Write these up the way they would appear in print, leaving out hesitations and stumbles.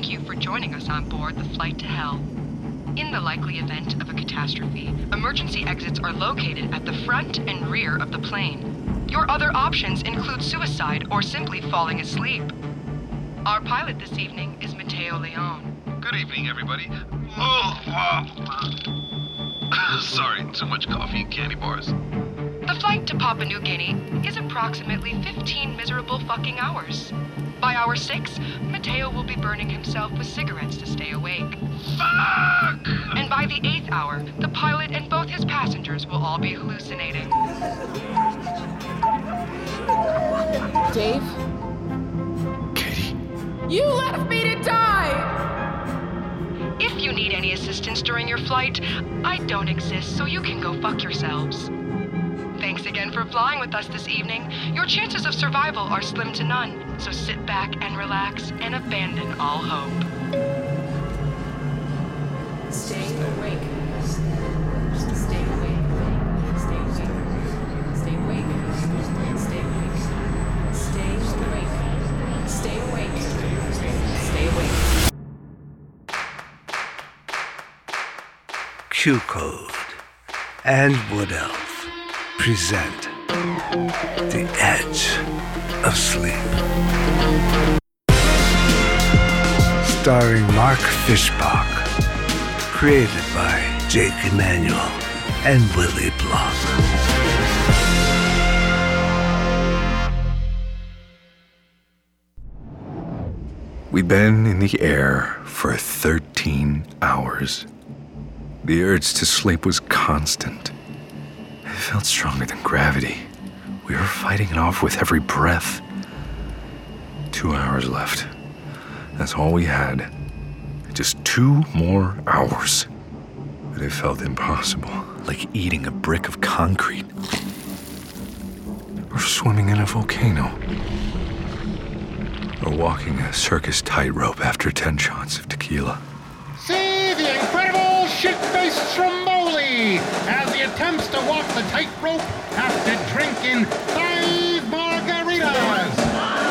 thank you for joining us on board the Flight to Hell. In the likely event of a catastrophe, emergency exits are located at the front and rear of the plane. Your other options include suicide or simply falling asleep. Our pilot this evening is Mateo Leon. Good evening, everybody. Sorry, too much coffee and candy bars. The flight to Papua New Guinea is approximately 15 miserable fucking hours. By hour 6, Mateo will be burning himself with cigarettes to stay awake. Fuck! And by the 8th hour, the pilot and both his passengers will all be hallucinating. Dave? Katie. You left me to die! If you need any assistance during your flight, I don't exist, so you can go fuck yourselves. Thanks again for flying with us this evening. Your chances of survival are slim to none, so sit back and relax and abandon all hope. Stay awake. Stay awake. Stay awake. Stay awake. Stay awake. Stay awake. Stay awake. Stay awake. Q-Code and Wood Elf present The Edge of Sleep. Starring Mark Fishbach. Created by Jake Emanuel and Willie Block. We'd been in the air for 13 hours. The urge to sleep was constant. It felt stronger than gravity. We were fighting it off with every breath. 2 hours left. That's all we had. Just 2 more hours. But it felt impossible, like eating a brick of concrete. Or swimming in a volcano. Or walking a circus tightrope after 10 shots of tequila. See the incredible shit-faced Stromboli as he attempts to walk the tightrope after drinking 5 margaritas.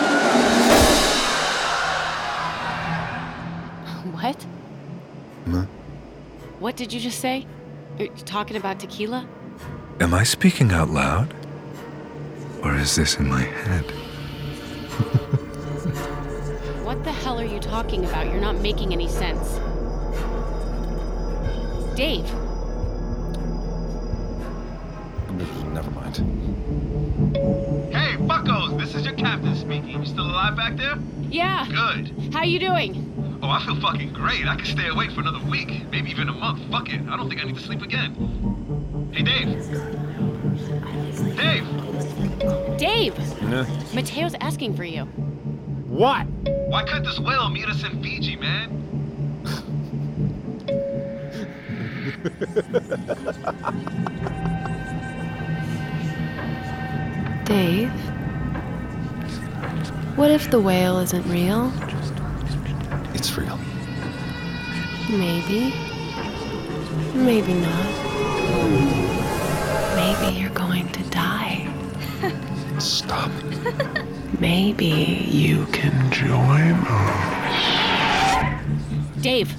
What? Huh? What did you just say? You're talking about tequila? Am I speaking out loud? Or is this in my head? What the hell are you talking about? You're not making any sense. Dave. Never mind. Hey, buckos, this is your captain speaking. You still alive back there? Yeah. Good. How you doing? Oh, I feel fucking great. I can stay awake for another week, maybe even a month. Fuck it. I don't think I need to sleep again. Hey, Dave. Dave! Dave! Mateo's asking for you. What? Why couldn't this whale meet us in Fiji, man? Dave? What if the whale isn't real? It's real. Maybe. Maybe not. Maybe you're going to die. Stop. Maybe you can join us. Dave,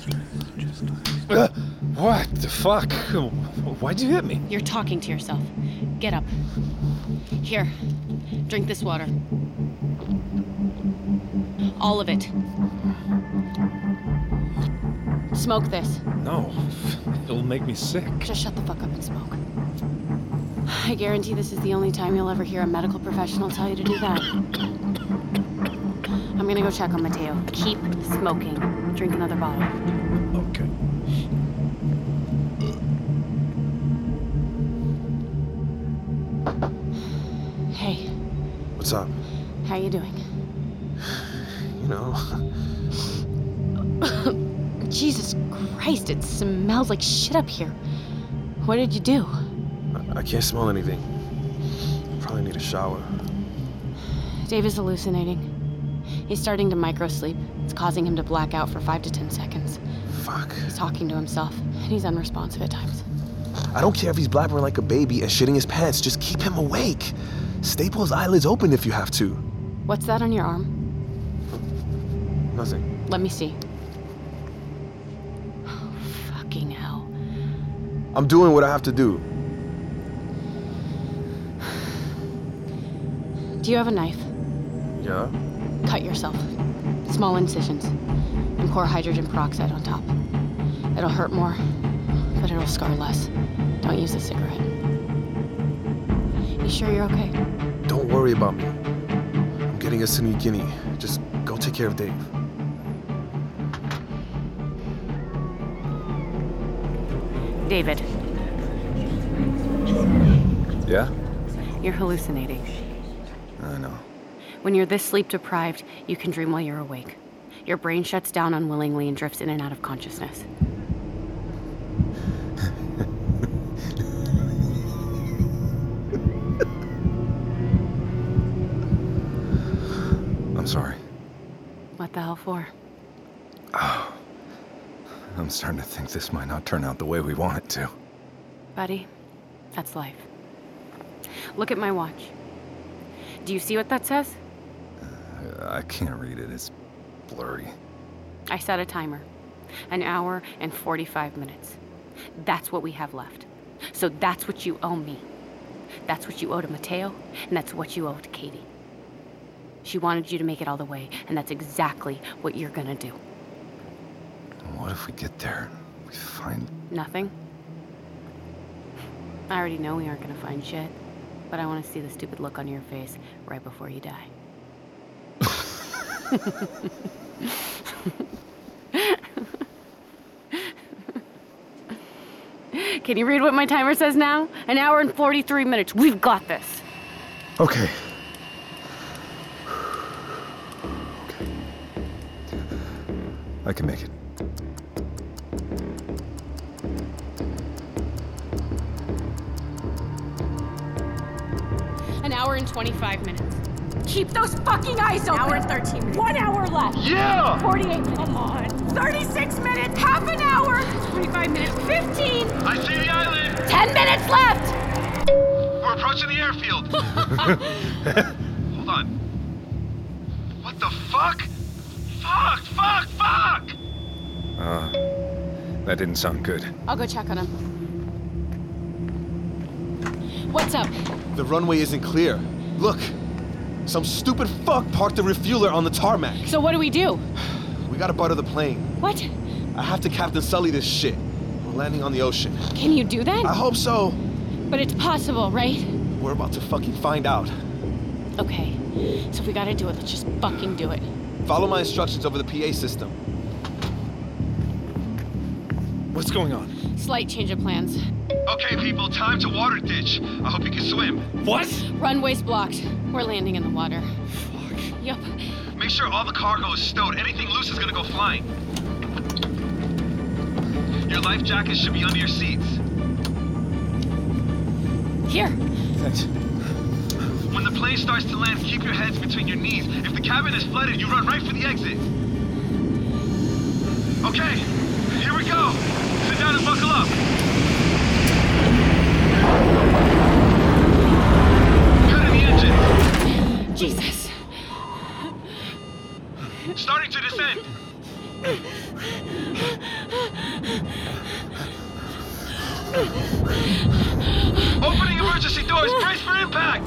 What the fuck? Why'd you hit me? you're talking to yourself. Get up. Here, drink this water. All of it. Smoke this. No, it'll make me sick. Just shut the fuck up and smoke. I guarantee this is the only time you'll ever hear a medical professional tell you to do that. I'm gonna go check on Mateo. Keep smoking. Drink another bottle. Okay. Hey, What's up? how you doing? You know, Jesus Christ, it smells like shit up here. What did you do? I can't smell anything. Probably need a shower. Dave is hallucinating. He's starting to microsleep. It's causing him to black out for 5 to 10 seconds. Fuck. He's talking to himself, and he's unresponsive at times. I don't care if he's blabbering like a baby and shitting his pants. Just keep him awake. Staple his eyelids open if you have to. What's that on your arm? Nothing. Let me see. I'm doing what I have to do. Do you have a knife? Yeah? Cut yourself. Small incisions. And pour hydrogen peroxide on top. It'll hurt more, but it'll scar less. Don't use a cigarette. You sure you're okay? Don't worry about me. I'm getting us to New Guinea. Just go take care of Dave. David, Yeah? you're hallucinating. I know. When you're this sleep deprived, you can dream while you're awake. Your brain shuts down unwillingly and drifts in and out of consciousness. I'm sorry. What the hell for? I'm starting to think this might not turn out the way we want it to. Buddy, that's life. Look at my watch. Do you see what that says? I can't read it. It's blurry. I set a timer. 1 hour and 45 minutes. That's what we have left. So that's what you owe me. That's what you owe to Mateo, and that's what you owe to Katie. She wanted you to make it all the way, and that's exactly what you're gonna do. What if we get there and we find... Nothing? I already know we aren't gonna find shit, but I want to see the stupid look on your face right before you die. Can you read what my timer says now? 1 hour and 43 minutes. We've got this. Okay. I can make it. An hour and 25 minutes. Keep those fucking eyes open! 1 hour and 13 minutes. 1 hour left. Yeah! 48 minutes. Come on. 36 minutes. Half an hour. 25 minutes. 15. I see the island! 10 minutes left! We're approaching the airfield. Hold on. What the fuck? Fuck! That didn't sound good. I'll go check on him. What's up? The runway isn't clear. Look. Some stupid fuck parked the refueler on the tarmac. So what do? We gotta butter the plane. What? I have to Captain Sully this shit. We're landing on the ocean. Can you do that? I hope so. But it's possible, right? We're about to fucking find out. Okay. So if we gotta do it, let's just fucking do it. Follow my instructions over the PA system. What's going on? Slight change of plans. Okay, people, time to water ditch. I hope you can swim. What? Runway's blocked. We're landing in the water. Fuck. Yup. Make sure all the cargo is stowed. Anything loose is gonna go flying. Your life jackets should be under your seats. Here. Thanks. When the plane starts to land, keep your heads between your knees. If the cabin is flooded, you run right for the exit. Okay, here we go. Sit down and buckle up. Cut in the engine. Jesus. Starting to descend. Opening emergency doors. Brace for impact.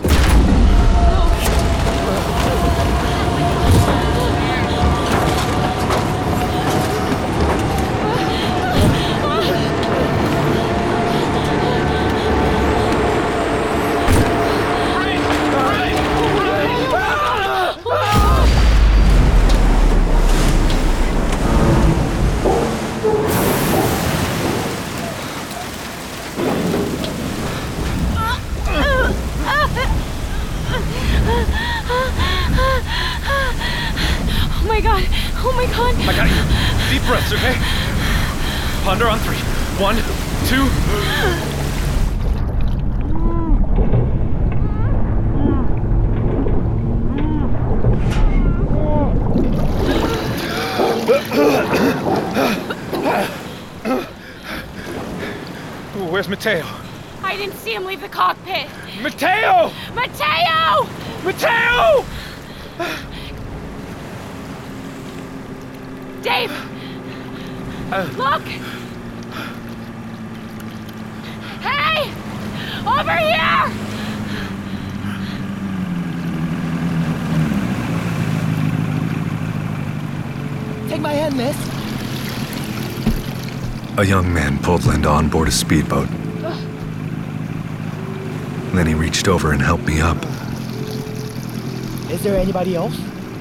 Oh my god! I got you. Deep breaths, okay? Ponder on 3. 1, 2. Where's Mateo? I didn't see him leave the cockpit. Mateo! Mateo! Mateo! Dave! Look! Over here! Take my hand, miss. A young man pulled Linda on board a speedboat. Then he reached over and helped me up. Is there anybody else?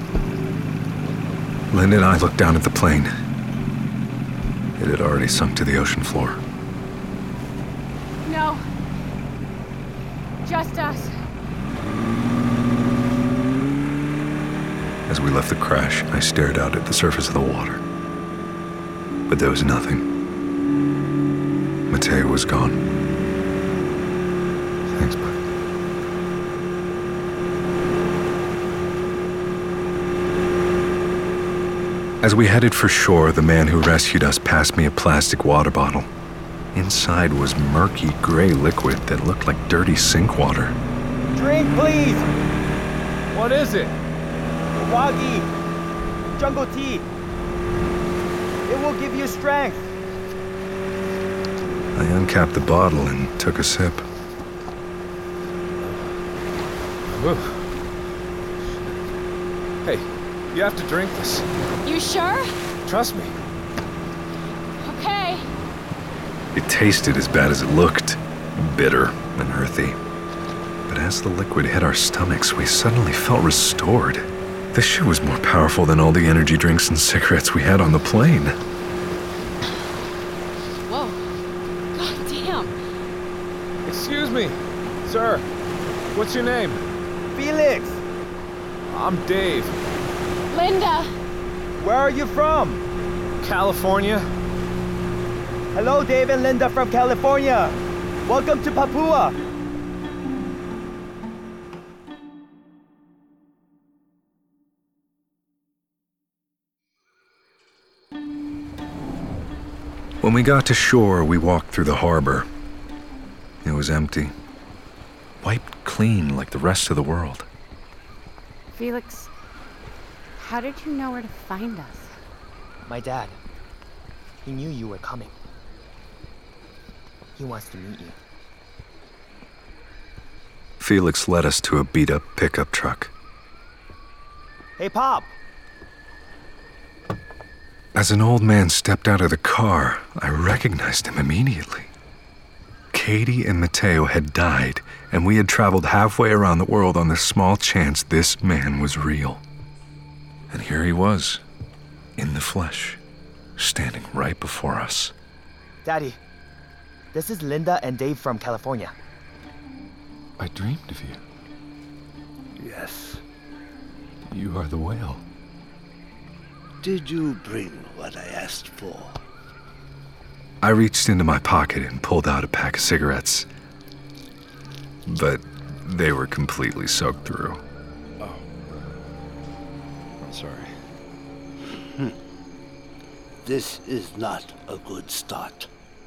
Linda and I looked down at the plane. It had already sunk to the ocean floor. No. Just us. As we left the crash, I stared out at the surface of the water. But there was nothing. Mateo was gone. Thanks, bud. As we headed for shore, the man who rescued us passed me a plastic water bottle. Inside was murky gray liquid that looked like dirty sink water. Drink, please. What is it? Wagi. Jungle tea. It will give you strength. I uncapped the bottle and took a sip. Whew. Hey, you have to drink this. You sure? Trust me. Okay. It tasted as bad as it looked, bitter and earthy. But as the liquid hit our stomachs, we suddenly felt restored. This shit was more powerful than all the energy drinks and cigarettes we had on the plane. Whoa. God damn. Excuse me, sir. What's your name? Felix. I'm Dave. Linda. Where are you from? California. Hello, Dave and Linda from California. Welcome to Papua. When we got to shore, we walked through the harbor. It was empty. Wiped clean like the rest of the world. Felix, how did you know where to find us? My dad. He knew you were coming. He wants to meet you. Felix led us to a beat-up pickup truck. Hey, Pop! As an old man stepped out of the car, I recognized him immediately. Katie and Mateo had died, and we had traveled halfway around the world on the small chance this man was real. And here he was, in the flesh, standing right before us. Daddy, this is Linda and Dave from California. I dreamed of you. Yes. You are the whale. Did you bring what I asked for? I reached into my pocket and pulled out a pack of cigarettes. But they were completely soaked through. Oh. I'm sorry. This is not a good start.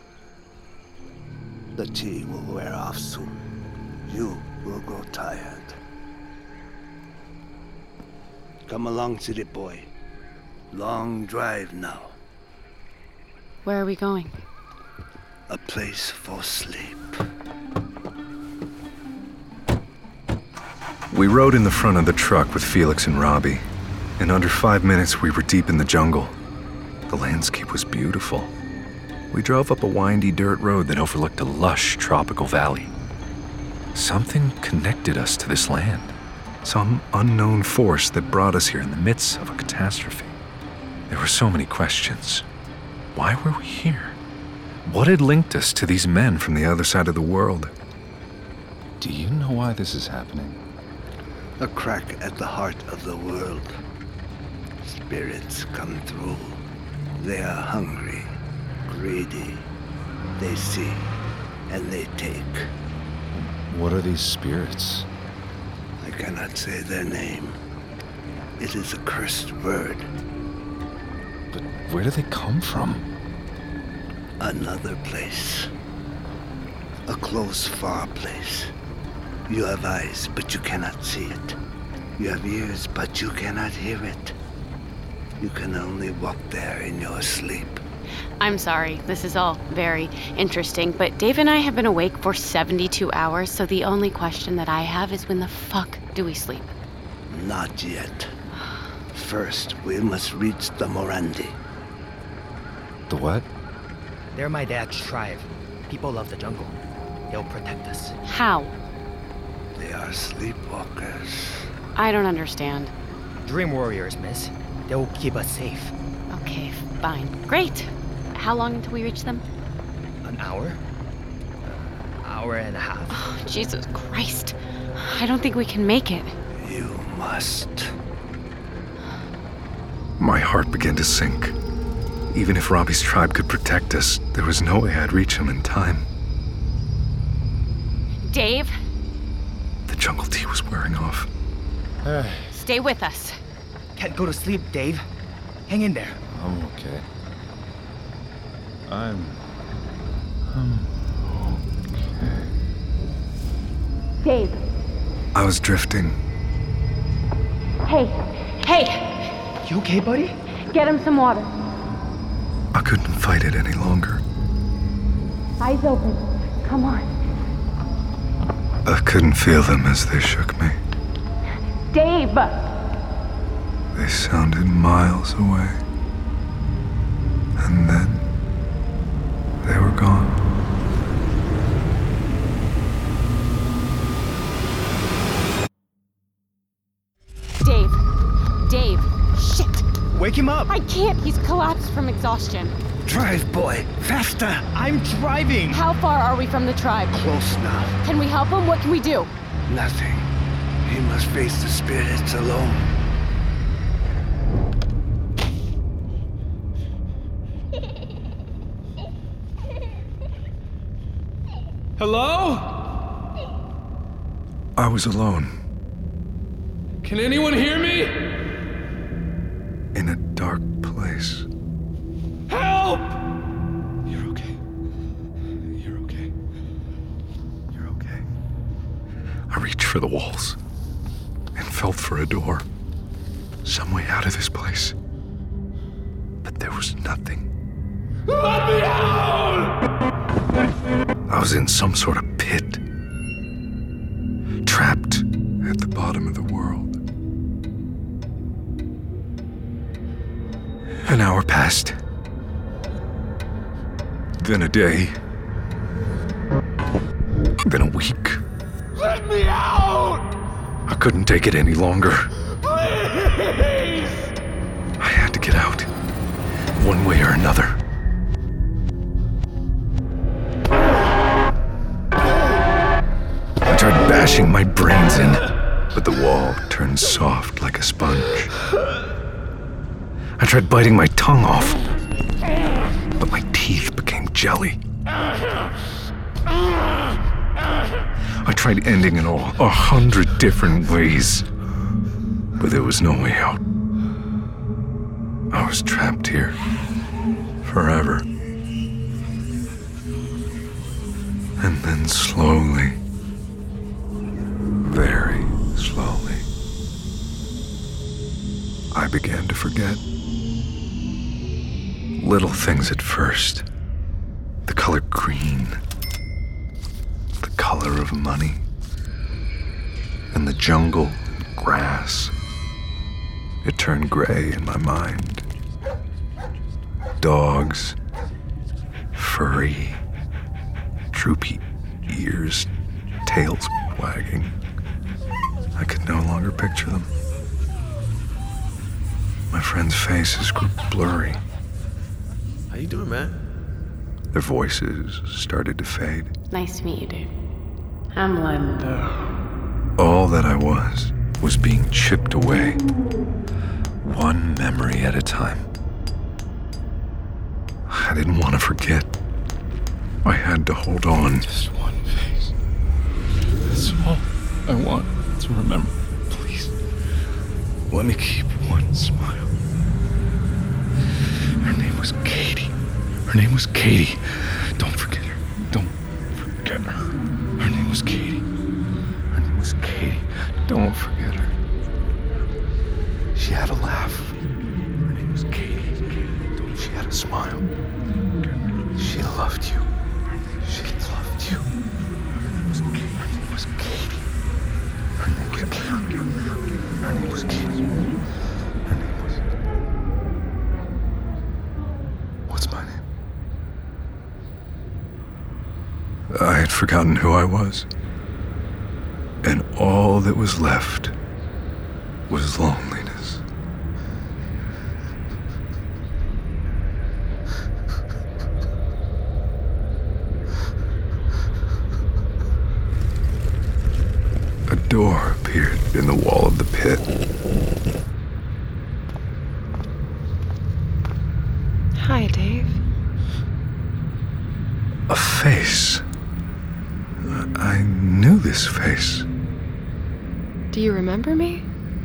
The tea will wear off soon. You will grow tired. Come along, city boy. Long drive now. Where are we going? A place for sleep. We rode in the front of the truck with Felix and Robbie. In under 5 minutes, we were deep in the jungle. The landscape was beautiful. We drove up a windy dirt road that overlooked a lush tropical valley. Something connected us to this land. Some unknown force that brought us here in the midst of a catastrophe. There were so many questions. Why were we here? What had linked us to these men from the other side of the world? Do you know why this is happening? A crack at the heart of the world. Spirits come through. They are hungry, greedy. They see, and they take. What are these spirits? I cannot say their name. It is a cursed word. But where do they come from? Another place. A close, far place. You have eyes, but you cannot see it. You have ears, but you cannot hear it. You can only walk there in your sleep. I'm sorry, this is all very interesting, but Dave and I have been awake for 72 hours, so the only question that I have is when the fuck do we sleep? Not yet. First, we must reach the Morandi. The what? They're my dad's tribe. People love the jungle. They'll protect us. How? They are sleepwalkers. I don't understand. Dream warriors, miss. They'll keep us safe. Okay, fine. Great. How long until we reach them? An hour? Hour and a half. Oh, Jesus Christ. I don't think we can make it. You must. My heart began to sink. Even if Robbie's tribe could protect us, there was no way I'd reach him in time. Dave? The jungle tea was wearing off. Stay with us. Can't go to sleep, Dave. Hang in there. I'm okay. I'm okay. Dave. I was drifting. Hey. Hey! You okay, buddy? Get him some water. I couldn't fight it any longer. Eyes open. Come on. I couldn't feel them as they shook me. Dave! They sounded miles away. And then they were gone. Dave. Shit. Wake him up. I can't. He's collapsed from exhaustion. Drive, boy. Faster. I'm driving. How far are we from the tribe? Close now. Can we help him? What can we do? Nothing. He must face the spirits alone. Hello? I was alone. Can anyone hear me? In a dark place. Help! You're okay. You're okay. You're okay. I reached for the walls and felt for a door. Some way out of this place. But there was nothing. Let me out! I was in some sort of pit. Trapped at the bottom of the world. An hour passed. Then a day. Then a week. Let me out! I couldn't take it any longer. Please! I had to get out. One way or another. I tried bashing my brains in, but the wall turned soft like a sponge. I tried biting my tongue off, but my teeth became jelly. I tried ending it all 100 different ways, but there was no way out. I was trapped here forever. And then slowly, very slowly, I began to forget. Little things at first. The color green. The color of money. And the jungle, grass. It turned gray in my mind. Dogs. Furry. Droopy ears. Tails wagging. I could no longer picture them. My friends' faces grew blurry. How you doing, man? Their voices started to fade. Nice to meet you, dude. I'm Linda. All that I was being chipped away, one memory at a time. I didn't want to forget. I had to hold on. Just one face. That's all I want to remember. Please. Let me keep one smile. Her name was Katie. Her name was Katie. Don't forget her. Don't forget her. Her name was Katie. Her name was Katie. Don't forget her. She had a laugh. Her name was Katie. She had a Smile. She loved you. She loved you. Her name was Katie. Her name was Katie. Her name was Katie. Her name was... What's my name? I had forgotten who I was. And all that was left was loneliness. A door appeared in the wall of the pit. Hi, Dave. A face. I knew this face. Do you remember me?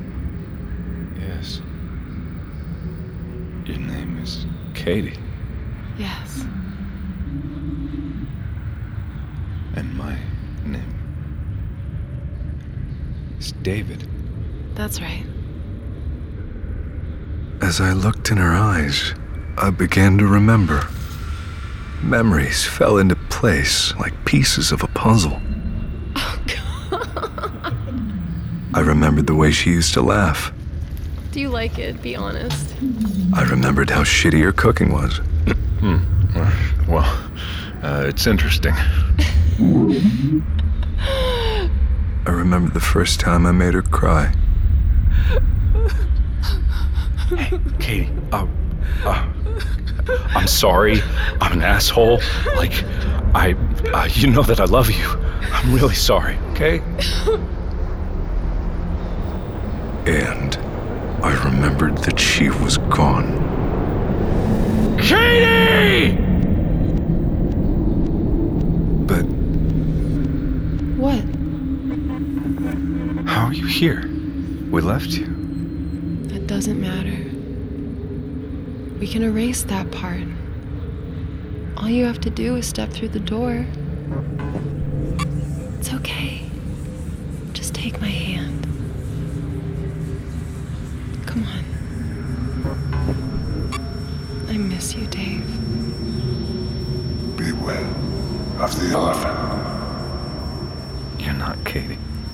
Yes. Your name is Katie. Yes. And my name is David. That's right. As I looked in her eyes, I began to remember. Memories fell into place like pieces of a puzzle. Oh, God. I remembered the way she used to laugh. Do you like it? Be honest. I remembered how shitty her cooking was. Well, it's interesting. I remembered the first time I made her cry. Hey, Katie, I'm sorry. I'm an asshole. Like, you know that I love you. I'm really sorry, okay? And I remembered that she was gone. Katie! But... What? How are you here? We left you. It doesn't matter. We can erase that part. All you have to do is step through the door. It's okay. Just take my hand. Come on. I miss you, Dave. Beware of the elephant. You're not Katie.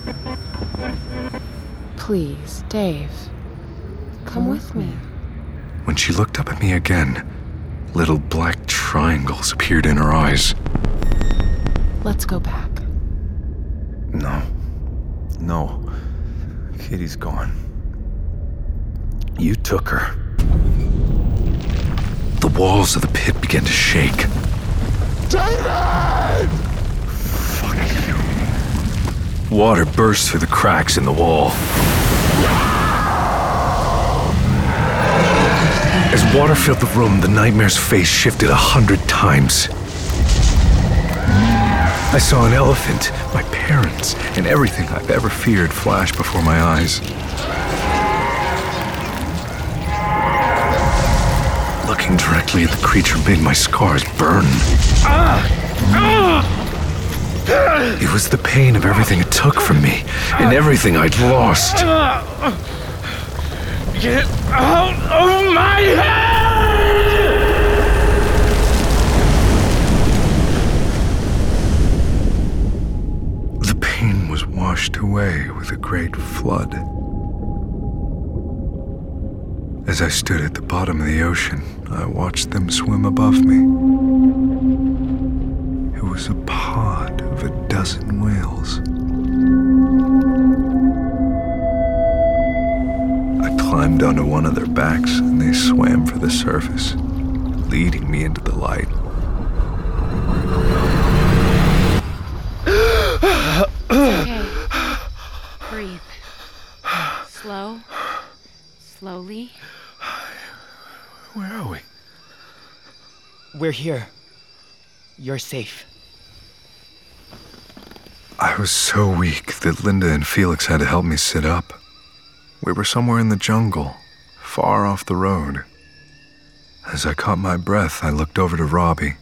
Please, Dave. Come with me. When she looked up at me again, little black triangles appeared in her eyes. Let's go back. No. Katie's gone. You took her. The walls of the pit began to shake. David! Fuck you. Water burst through the cracks in the wall. As water filled the room, the nightmare's face shifted 100 times. I saw an elephant, my parents, and everything I've ever feared flash before my eyes. Looking directly at the creature made my scars burn. It was the pain of everything it took from me, and everything I'd lost. Get out of my head! The pain was washed away with a great flood. As I stood at the bottom of the ocean, I watched them swim above me. It was a pod of a dozen whales. I climbed onto one of their backs, and they swam for the surface, leading me into the light. Okay. Breathe. Slowly. Where are we? We're here. You're safe. I was so weak that Linda and Felix had to help me sit up. We were somewhere in the jungle, far off the road. As I caught my breath, I looked over to Robbie.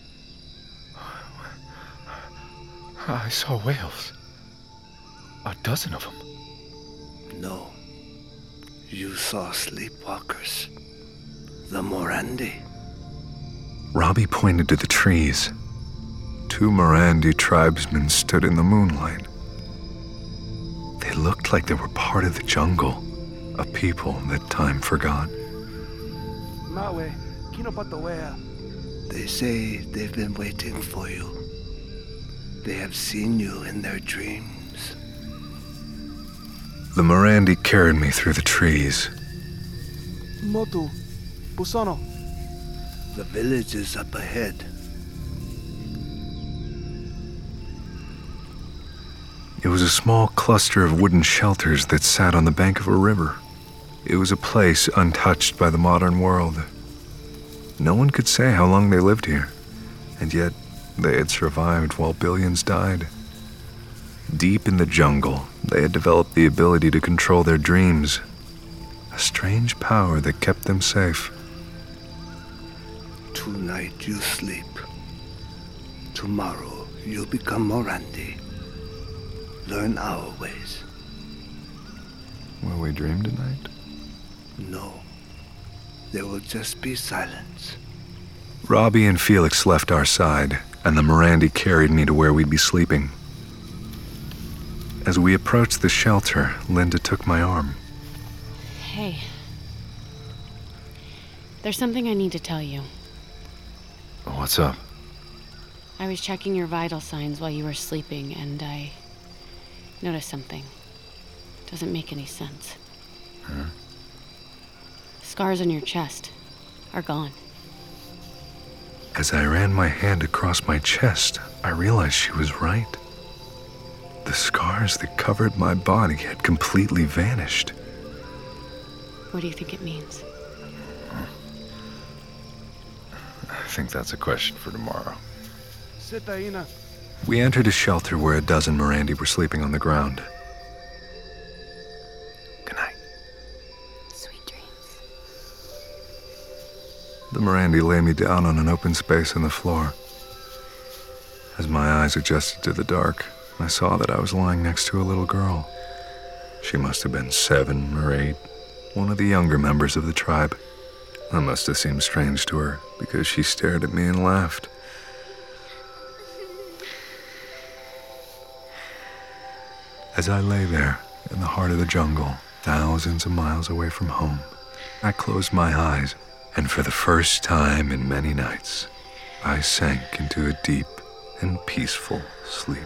I saw whales. A dozen of them. No. You saw sleepwalkers. The Morandi. Robbie pointed to the trees. 2 Morandi tribesmen stood in the moonlight. They looked like they were part of the jungle, a people that time forgot. They say they've been waiting for you. They have seen you in their dreams. The Morandi carried me through the trees. Motu, Busono. The village is up ahead. It was a small cluster of wooden shelters that sat on the bank of a river. It was a place untouched by the modern world. No one could say how long they lived here, and yet they had survived while billions died. Deep in the jungle, they had developed the ability to control their dreams, a strange power that kept them safe. Tonight you sleep. Tomorrow you become Morandi. Learn our ways. Will we dream tonight? No. There will just be silence. Robbie and Felix left our side, and the Morandi carried me to where we'd be sleeping. As we approached the shelter, Linda took my arm. Hey. There's something I need to tell you. What's up? I was checking your vital signs while you were sleeping, and I noticed something. Doesn't make any sense. Huh? Scars on your chest are gone. As I ran my hand across my chest, I realized she was right. The scars that covered my body had completely vanished. What do you think it means? I think that's a question for tomorrow. Sitaina. We entered a shelter where a dozen Morandi were sleeping on the ground. Good night. Sweet dreams. The Morandi lay me down on an open space on the floor. As my eyes adjusted to the dark, I saw that I was lying next to a little girl. She must have been 7 or 8, one of the younger members of the tribe. I must have seemed strange to her because she stared at me and laughed. As I lay there in the heart of the jungle, thousands of miles away from home, I closed my eyes, and for the first time in many nights, I sank into a deep and peaceful sleep.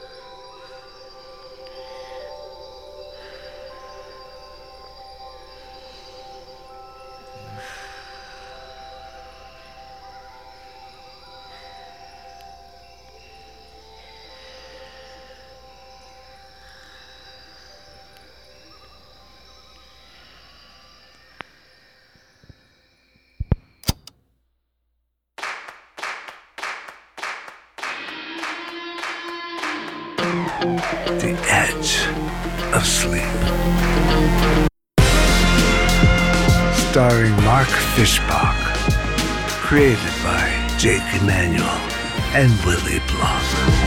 The Edge of Sleep. Starring Mark Fishbach. Created by Jake Emanuel and Willie Block.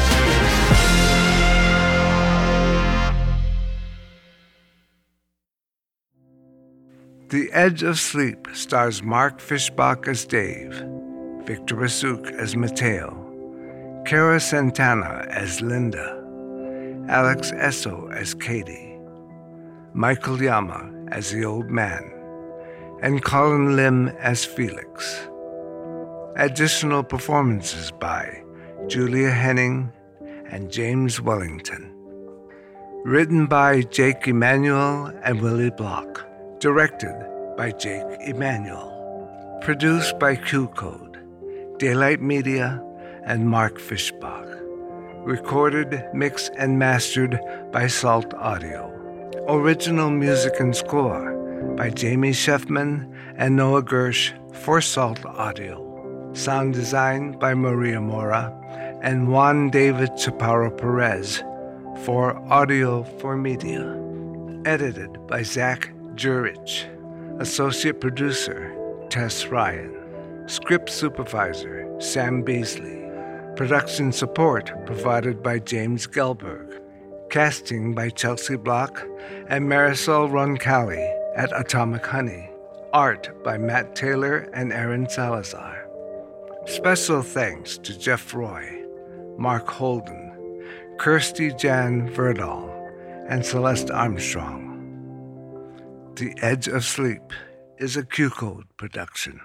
The Edge of Sleep stars Mark Fishbach as Dave, Victor Basuk as Mateo, Cara Santana as Linda, Alex Esso as Katie, Michael Yama as the Old Man, and Colin Lim as Felix. Additional performances by Julia Henning and James Wellington. Written by Jake Emanuel and Willie Block. Directed by Jake Emanuel. Produced by Q Code, Daylight Media, and Mark Fishbach. Recorded, mixed, and mastered by Salt Audio. Original music and score by Jamie Sheffman and Noah Gersh for Salt Audio. Sound design by Maria Mora and Juan David Chaparro Perez for Audio for Media. Edited by Zach Jurich. Associate producer Tess Ryan. Script supervisor Sam Beasley. Production support provided by James Gelberg. Casting by Chelsea Block and Marisol Roncalli at Atomic Honey. Art by Matt Taylor and Aaron Salazar. Special thanks to Jeff Roy, Mark Holden, Kirsty Jan Verdal, and Celeste Armstrong. The Edge of Sleep is a Q-Code production.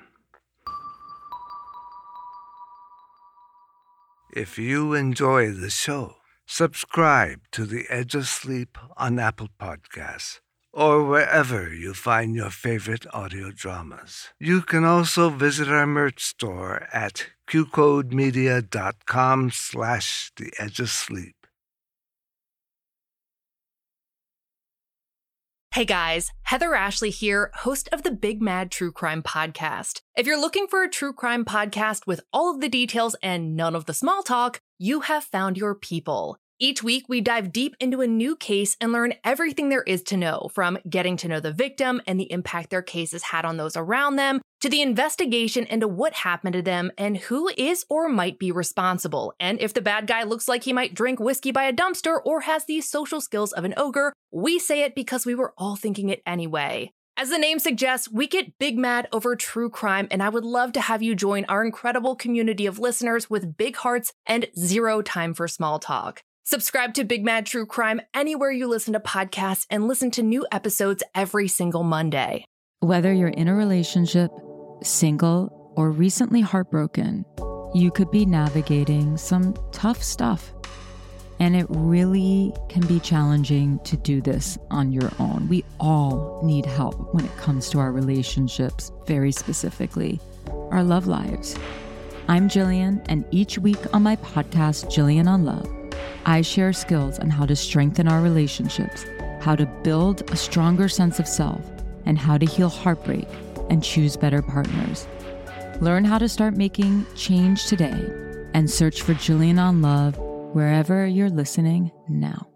If you enjoy the show, subscribe to The Edge of Sleep on Apple Podcasts or wherever you find your favorite audio dramas. You can also visit our merch store at qcodemedia.com/theedgeofsleep. Hey guys, Heather Ashley here, host of the Big Mad True Crime Podcast. If you're looking for a true crime podcast with all of the details and none of the small talk, you have found your people. Each week, we dive deep into a new case and learn everything there is to know, from getting to know the victim and the impact their case has had on those around them, to the investigation into what happened to them and who is or might be responsible. And if the bad guy looks like he might drink whiskey by a dumpster or has the social skills of an ogre, we say it because we were all thinking it anyway. As the name suggests, we get big mad over true crime, and I would love to have you join our incredible community of listeners with big hearts and zero time for small talk. Subscribe to Big Mad True Crime anywhere you listen to podcasts and listen to new episodes every single Monday. Whether you're in a relationship, single, or recently heartbroken, you could be navigating some tough stuff. And it really can be challenging to do this on your own. We all need help when it comes to our relationships, very specifically, our love lives. I'm Jillian, and each week on my podcast, Jillian on Love, I share skills on how to strengthen our relationships, how to build a stronger sense of self, and how to heal heartbreak and choose better partners. Learn how to start making change today and search for Jillian on Love wherever you're listening now.